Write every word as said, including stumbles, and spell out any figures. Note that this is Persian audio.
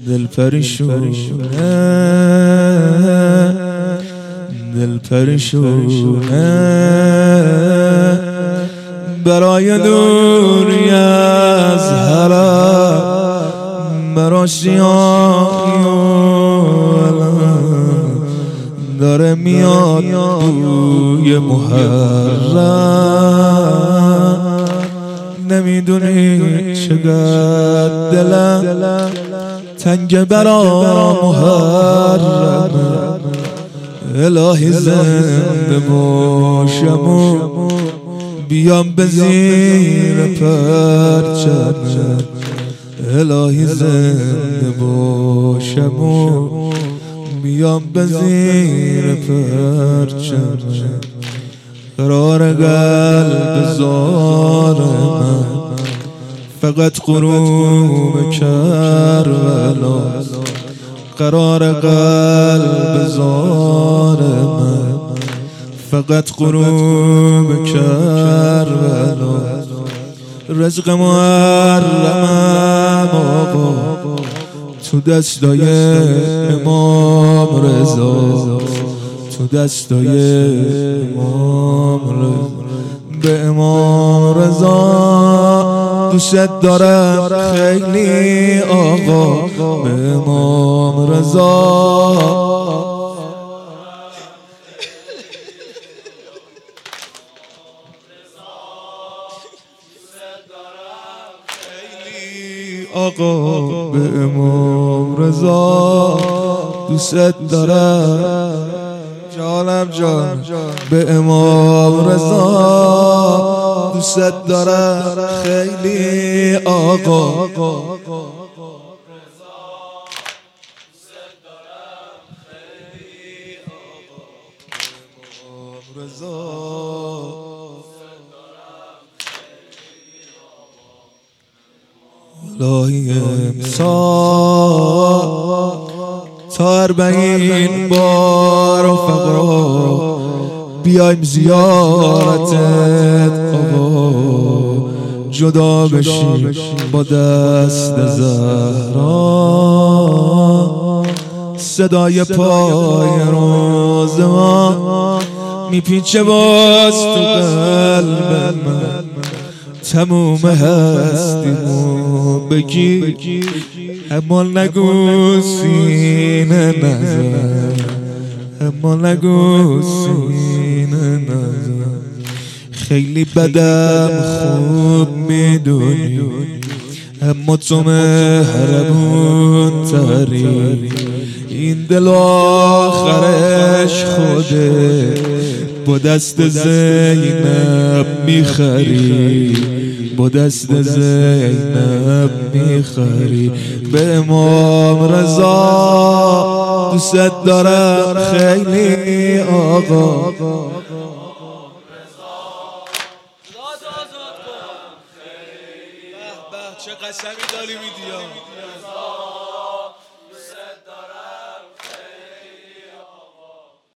دل پریشونه دل پریشونه برای دوری از حرم برای سیاهی داره میاد بوی محرم نمیدونی چقدر دلم تنگ برا محرم الهی زنده باشم و بیام به زیر پرچم الهی زنده باشم و بیام به زیر پرچم قرار قلب زار من فقط غروب کربلا قرار قلب زار من فقط غروب کربلا رزق محرمم آقا تو دستای امام رضا تو دستای امام رضا به امام رضا دوست دارم خیلی آقا به امام رضا آقا به امام رضا دوست دارم جانم جان به امام رضا دوست دارم خیلی آقا الهی امسال تا اربعین بار و فقرا بیایم زیارتت آقا جدا بشیم با دست زهرا صدای پای روز ما میپیچه باز تو قلب من تموم هستیمو بگی اما نگو سینه نزن اما نگو سینه نزن خیلی بدم خوب میدونی اما تو مهربون تری این دل آخرش خوده با دست زینب میخری با دست زینب میخری به امام رضا دوست دارم خیلی آقا چه قسمی داری میدی